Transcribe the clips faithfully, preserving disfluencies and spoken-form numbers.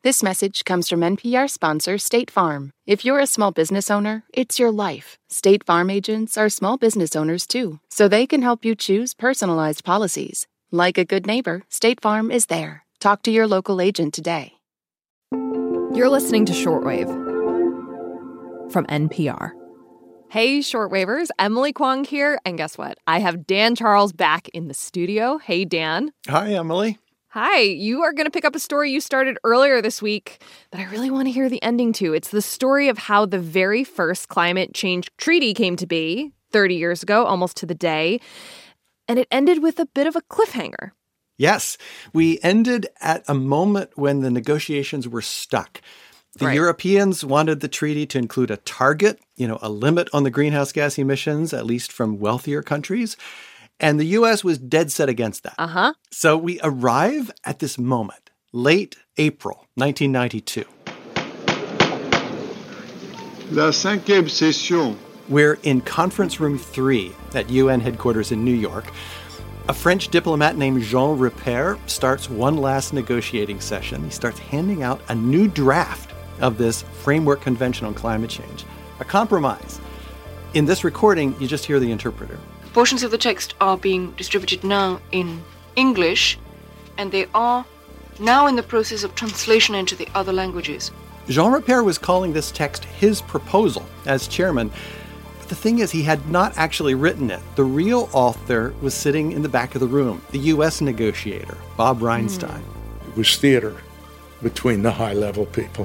This message comes from N P R sponsor State Farm. If you're a small business owner, it's your life. State Farm agents are small business owners too, so they can help you choose personalized policies. Like a good neighbor, State Farm is there. Talk to your local agent today. You're listening to Shortwave from N P R. Hey, Shortwavers, Emily Kwong here, and guess what? I have Dan Charles back in the studio. Hey, Dan. Hi, Emily. Hi, you are going to pick up a story you started earlier this week that I really want to hear the ending to. It's the story of how the very first climate change treaty came to be thirty years ago, almost to the day, and it ended with a bit of a cliffhanger. Yes, we ended at a moment when the negotiations were stuck. The Right. Europeans wanted the treaty to include a target, you know, a limit on the greenhouse gas emissions, at least from wealthier countries. And the U S was dead set against that. Uh-huh. So we arrive at this moment, late April nineteen ninety-two. La cinquième session. We're in conference room three at U N headquarters in New York. A French diplomat named Jean Ripert starts one last negotiating session. He starts handing out a new draft of this framework convention on climate change, a compromise. In this recording, you just hear the interpreter. Portions of the text are being distributed now in English, and they are now in the process of translation into the other languages. Jean Ripert was calling this text his proposal as chairman. But the thing is, he had not actually written it. The real author was sitting in the back of the room, the U S negotiator, Bob Reinstein. It was theater between the high-level people.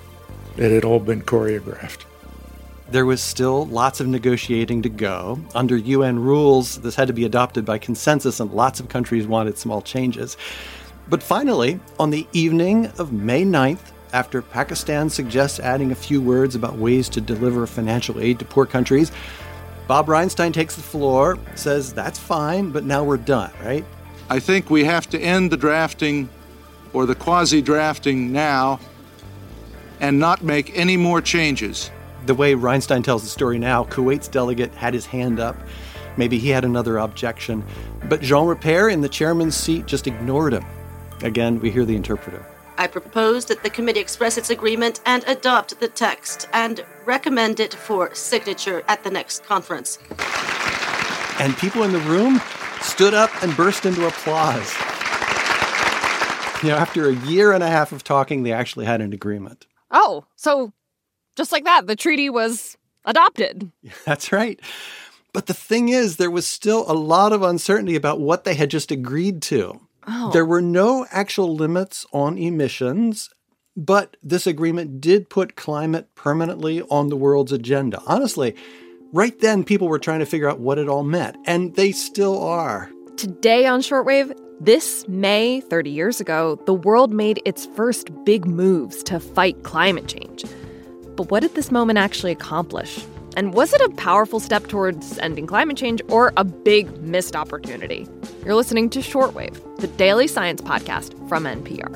It had all been choreographed. There was still lots of negotiating to go. Under U N rules, this had to be adopted by consensus, and lots of countries wanted small changes. But finally, on the evening of May ninth, after Pakistan suggests adding a few words about ways to deliver financial aid to poor countries, Bob Reinstein takes the floor, says that's fine, but now we're done, right? I think we have to end the drafting or the quasi-drafting now and not make any more changes. The way Reinstein tells the story now, Kuwait's delegate had his hand up. Maybe he had another objection. But Jean Ripert in the chairman's seat just ignored him. Again, we hear the interpreter. I propose that the committee express its agreement and adopt the text and recommend it for signature at the next conference. And people in the room stood up and burst into applause. You know, after a year and a half of talking, they actually had an agreement. Oh, so just like that, the treaty was adopted. That's right. But the thing is, there was still a lot of uncertainty about what they had just agreed to. Oh. There were no actual limits on emissions, but this agreement did put climate permanently on the world's agenda. Honestly, right then, people were trying to figure out what it all meant, and they still are. Today on Shortwave, this May, thirty years ago, the world made its first big moves to fight climate change. But what did this moment actually accomplish? And was it a powerful step towards ending climate change or a big missed opportunity? You're listening to Shortwave, the daily science podcast from N P R.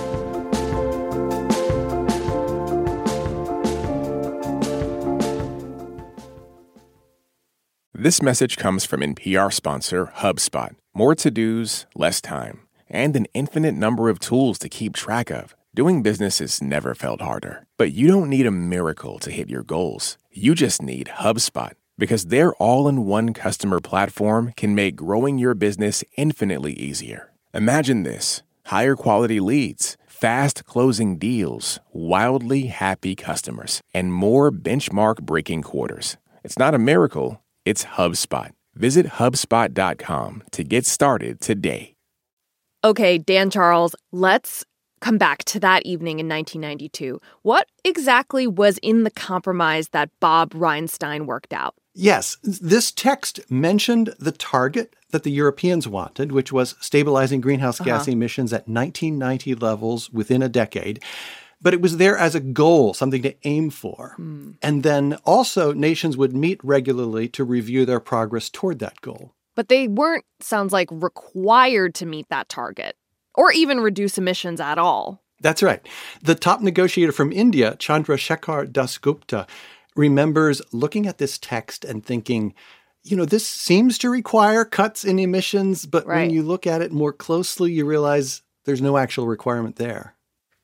This message comes from N P R sponsor HubSpot. More to-dos, less time, and an infinite number of tools to keep track of. Doing business has never felt harder. But you don't need a miracle to hit your goals. You just need HubSpot, because their all-in-one customer platform can make growing your business infinitely easier. Imagine this: higher quality leads, fast closing deals, wildly happy customers, and more benchmark-breaking quarters. It's not a miracle, it's HubSpot. Visit HubSpot dot com to get started today. Okay, Dan Charles, let's come back to that evening in nineteen ninety-two. What exactly was in the compromise that Bob Reinstein worked out? Yes, this text mentioned the target that the Europeans wanted, which was stabilizing greenhouse gas Uh-huh. emissions at nineteen ninety levels within a decade. But it was there as a goal, something to aim for. Hmm. And then also nations would meet regularly to review their progress toward that goal. But they weren't, sounds like, required to meet that target or even reduce emissions at all. That's right. The top negotiator from India, Chandrasekhar Dasgupta, remembers looking at this text and thinking, you know, this seems to require cuts in emissions, but Right. when you look at it more closely, you realize there's no actual requirement there.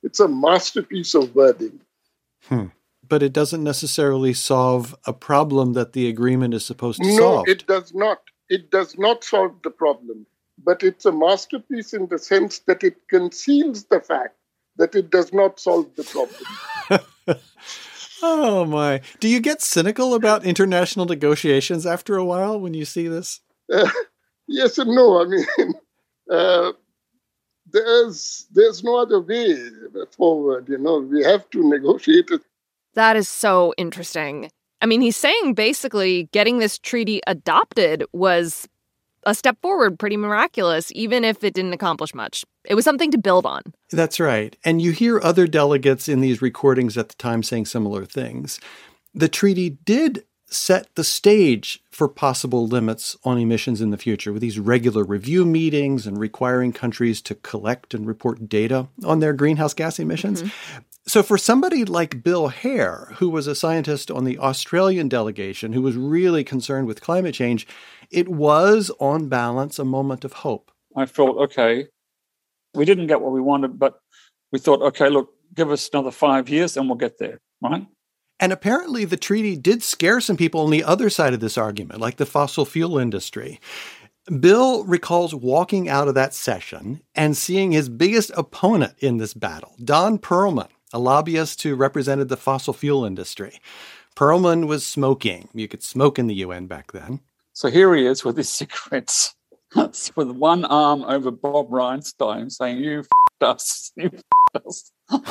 It's a masterpiece of wording. Hmm. But it doesn't necessarily solve a problem that the agreement is supposed to no, solve. No, it does not. It does not solve the problem. But it's a masterpiece in the sense that it conceals the fact that it does not solve the problem. Oh, my. Do you get cynical about international negotiations after a while when you see this? Uh, yes and no. I mean, uh, there's there's no other way forward. You know, we have to negotiate it. That is so interesting. I mean, he's saying basically getting this treaty adopted was a step forward, pretty miraculous, even if it didn't accomplish much. It was something to build on. That's right. And you hear other delegates in these recordings at the time saying similar things. The treaty did set the stage for possible limits on emissions in the future with these regular review meetings and requiring countries to collect and report data on their greenhouse gas emissions. Mm-hmm. So for somebody like Bill Hare, who was a scientist on the Australian delegation, who was really concerned with climate change, it was, on balance, a moment of hope. I thought, okay, we didn't get what we wanted, but we thought, okay, look, give us another five years and we'll get there, right? And apparently the treaty did scare some people on the other side of this argument, like the fossil fuel industry. Bill recalls walking out of that session and seeing his biggest opponent in this battle, Don Perlman, a lobbyist who represented the fossil fuel industry. Perlman was smoking. You could smoke in the U N back then. So here he is with his cigarettes, with one arm over Bob Reinstein saying, you f***ed us, you f***ed us.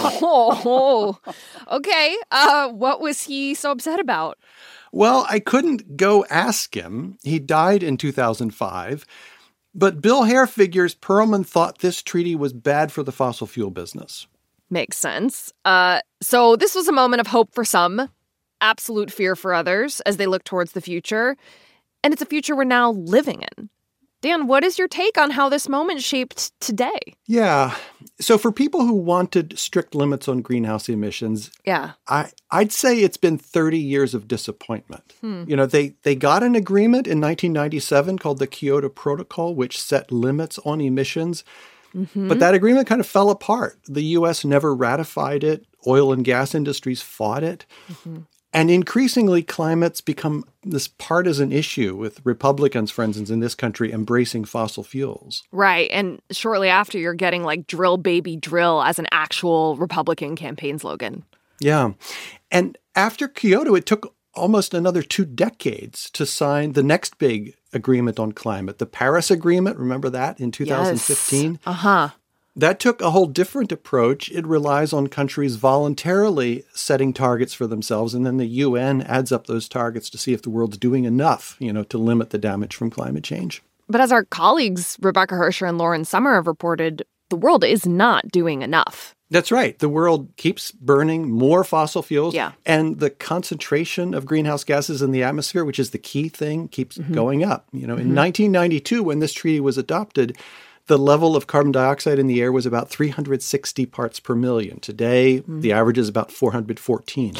oh, okay. Uh, what was he so upset about? Well, I couldn't go ask him. He died in two thousand five. But Bill Hare figures Perlman thought this treaty was bad for the fossil fuel business. Makes sense. Uh, so this was a moment of hope for some, absolute fear for others as they look towards the future. And it's a future we're now living in. Dan, what is your take on how this moment shaped today? Yeah. So for people who wanted strict limits on greenhouse emissions, yeah, I, I'd say it's been thirty years of disappointment. Hmm. You know, they, they got an agreement in nineteen ninety-seven called the Kyoto Protocol, which set limits on emissions. Mm-hmm. But that agreement kind of fell apart. The U S never ratified it. Oil and gas industries fought it. Mm-hmm. And increasingly, climate's become this partisan issue with Republicans, for instance, in this country embracing fossil fuels. Right. And shortly after, you're getting like drill, baby, drill as an actual Republican campaign slogan. Yeah. And after Kyoto, it took almost another two decades to sign the next big agreement on climate, the Paris Agreement. Remember that in two thousand fifteen? Yes. Uh-huh. That took a whole different approach. It relies on countries voluntarily setting targets for themselves, and then the U N adds up those targets to see if the world's doing enough, you know, to limit the damage from climate change. But as our colleagues, Rebecca Hersher and Lauren Sommer, have reported, the world is not doing enough. That's right. The world keeps burning more fossil fuels. Yeah. And the concentration of greenhouse gases in the atmosphere, which is the key thing, keeps mm-hmm. going up. You know, mm-hmm. in nineteen ninety-two, when this treaty was adopted, the level of carbon dioxide in the air was about three hundred sixty parts per million. Today, mm. the average is about four hundred fourteen.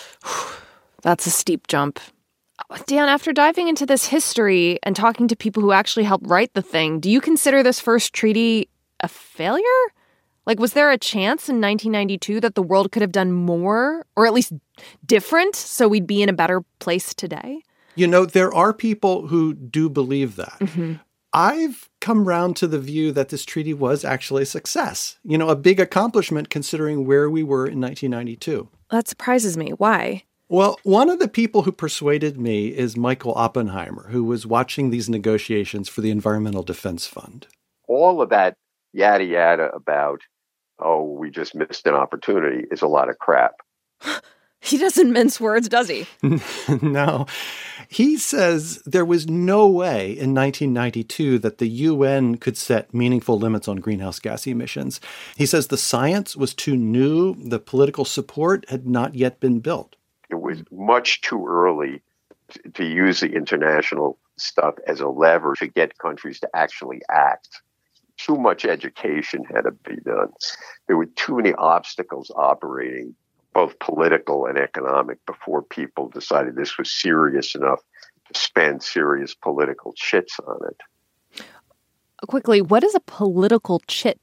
That's a steep jump. Dan, after diving into this history and talking to people who actually helped write the thing, do you consider this first treaty a failure? Like, was there a chance in nineteen ninety-two that the world could have done more, or at least different, so we'd be in a better place today? You know, there are people who do believe that. Mm-hmm. I've come round to the view that this treaty was actually a success. You know, a big accomplishment considering where we were in nineteen ninety-two. That surprises me. Why? Well, one of the people who persuaded me is Michael Oppenheimer, who was watching these negotiations for the Environmental Defense Fund. All of that yada yada about, oh, we just missed an opportunity is a lot of crap. He doesn't mince words, does he? No. He says there was no way in nineteen ninety-two that the U N could set meaningful limits on greenhouse gas emissions. He says the science was too new, the political support had not yet been built. It was much too early to use the international stuff as a lever to get countries to actually act. Too much education had to be done. There were too many obstacles operating, both political and economic, before people decided this was serious enough to spend serious political chits on it. Quickly, what is a political chit?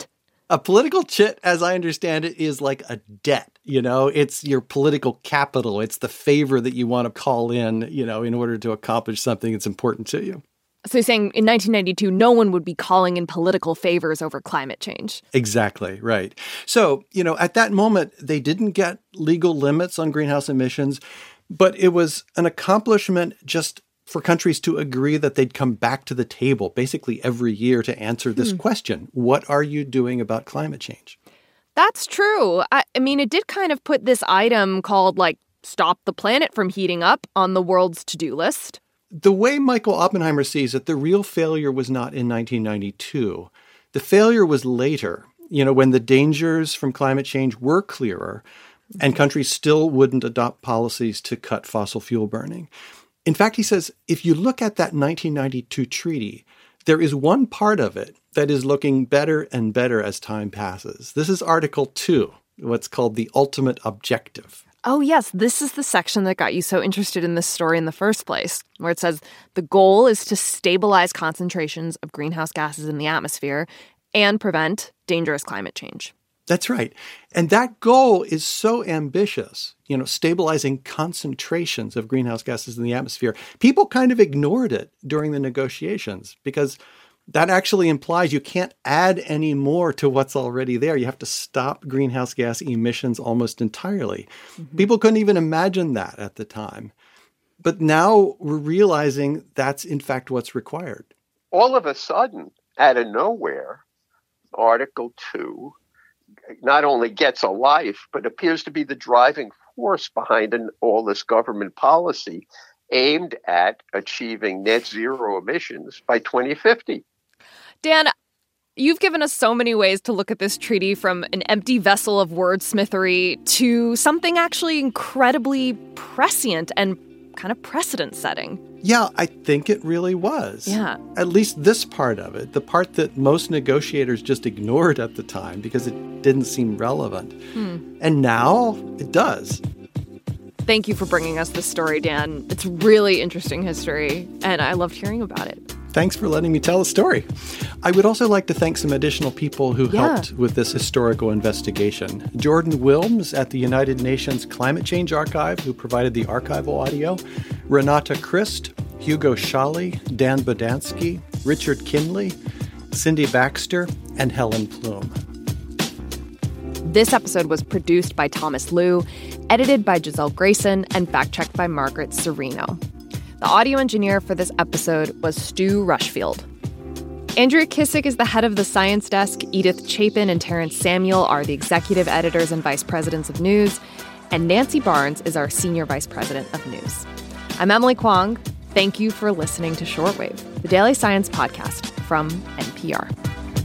A political chit, as I understand it, is like a debt. You know, it's your political capital. It's the favor that you want to call in, you know, in order to accomplish something that's important to you. So you're saying in nineteen ninety-two, no one would be calling in political favors over climate change. Exactly, right. So, you know, at that moment, they didn't get legal limits on greenhouse emissions, but it was an accomplishment just for countries to agree that they'd come back to the table basically every year to answer this hmm. question. What are you doing about climate change? That's true. I, I mean, it did kind of put this item called, like, stop the planet from heating up on the world's to-do list. The way Michael Oppenheimer sees it, the real failure was not in nineteen ninety-two. The failure was later, you know, when the dangers from climate change were clearer and countries still wouldn't adopt policies to cut fossil fuel burning. In fact, he says, if you look at that nineteen ninety-two treaty, there is one part of it that is looking better and better as time passes. This is Article two, what's called the ultimate objective. Oh, yes. This is the section that got you so interested in this story in the first place, where it says the goal is to stabilize concentrations of greenhouse gases in the atmosphere and prevent dangerous climate change. That's right. And that goal is so ambitious, you know, stabilizing concentrations of greenhouse gases in the atmosphere. People kind of ignored it during the negotiations because that actually implies you can't add any more to what's already there. You have to stop greenhouse gas emissions almost entirely. Mm-hmm. People couldn't even imagine that at the time. But now we're realizing that's in fact what's required. All of a sudden, out of nowhere, Article two not only gets a life, but appears to be the driving force behind an, all this government policy aimed at achieving net zero emissions by twenty fifty. Dan, you've given us so many ways to look at this treaty, from an empty vessel of wordsmithery to something actually incredibly prescient and kind of precedent-setting. Yeah, I think it really was. Yeah. At least this part of it, the part that most negotiators just ignored at the time because it didn't seem relevant. Hmm. And now it does. Thank you for bringing us this story, Dan. It's really interesting history, and I loved hearing about it. Thanks for letting me tell the story. I would also like to thank some additional people who yeah. helped with this historical investigation. Jordan Wilms at the United Nations Climate Change Archive, who provided the archival audio. Renata Christ, Hugo Schally, Dan Bodansky, Richard Kinley, Cindy Baxter, and Helen Plume. This episode was produced by Thomas Liu, edited by Giselle Grayson, and fact-checked by Margaret Serino. The audio engineer for this episode was Stu Rushfield. Andrea Kissick is the head of the science desk. Edith Chapin and Terrence Samuel are the executive editors and vice presidents of news. And Nancy Barnes is our senior vice president of news. I'm Emily Kwong. Thank you for listening to Shortwave, the daily science podcast from N P R.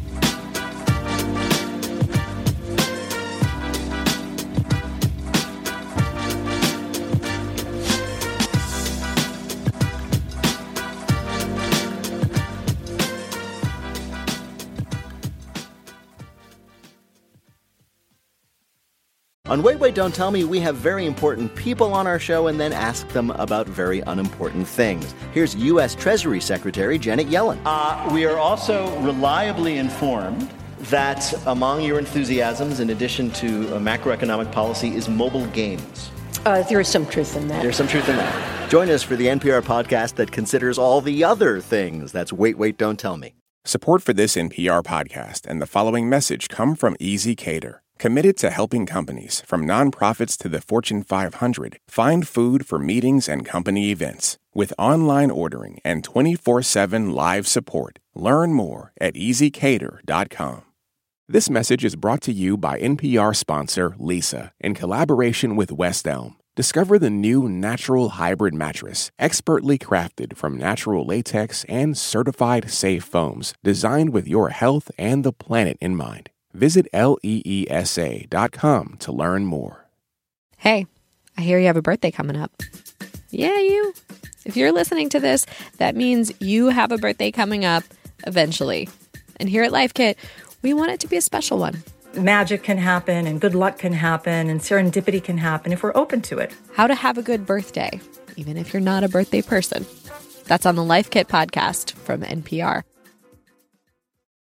On Wait, Wait, Don't Tell Me, we have very important people on our show and then ask them about very unimportant things. Here's U S Treasury Secretary Janet Yellen. Uh, we are also reliably informed that among your enthusiasms, in addition to uh, macroeconomic policy, is mobile games. Uh, there is some truth in that. There's some truth in that. Join us for the N P R podcast that considers all the other things. That's Wait, Wait, Don't Tell Me. Support for this N P R podcast and the following message come from Easy Cater, committed to helping companies, from nonprofits to the Fortune five hundred, find food for meetings and company events. With online ordering and twenty-four seven live support, learn more at easy cater dot com. This message is brought to you by N P R sponsor Leesa in collaboration with West Elm. Discover the new Natural Hybrid Mattress, expertly crafted from natural latex and certified safe foams, designed with your health and the planet in mind. Visit leesa dot com to learn more. Hey, I hear you have a birthday coming up. Yeah, you. If you're listening to this, that means you have a birthday coming up eventually. And here at Life Kit, we want it to be a special one. Magic can happen, and good luck can happen, and serendipity can happen if we're open to it. How to have a good birthday, even if you're not a birthday person. That's on the Life Kit podcast from N P R.